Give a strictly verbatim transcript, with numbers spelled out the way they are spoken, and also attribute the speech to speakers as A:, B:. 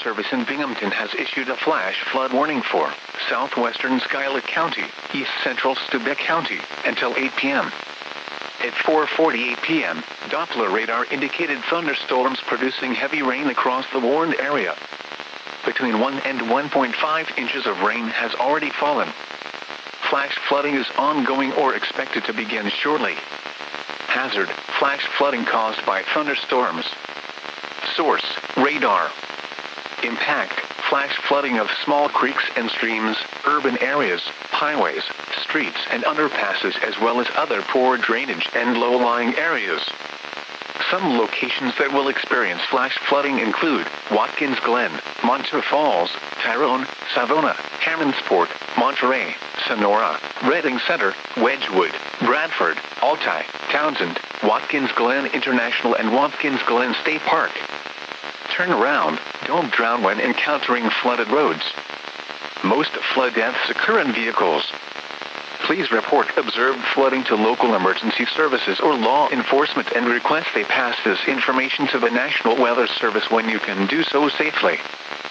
A: Service in Binghamton has issued a flash flood warning for southwestern Schuyler County, east central Steuben County, until eight p m At four forty-eight p m, Doppler radar indicated thunderstorms producing heavy rain across the warned area. Between one and one point five inches of rain has already fallen. Flash flooding is ongoing or expected to begin shortly. Hazard: flash flooding caused by thunderstorms. Source: radar. Impact: flash flooding of small creeks and streams, urban areas, highways, streets and underpasses, as well as other poor drainage and low-lying areas. Some locations that will experience flash flooding include Watkins Glen, Monterey Falls, Tyrone, Savona, Hammondsport, Monterey, Sonora, Redding Center, Wedgwood, Bradford, Altai, Townsend, Watkins Glen International and Watkins Glen State Park. Turn around, don't drown when encountering flooded roads. Most flood deaths occur in vehicles. Please report observed flooding to local emergency services or law enforcement and request they pass this information to the National Weather Service when you can do so safely.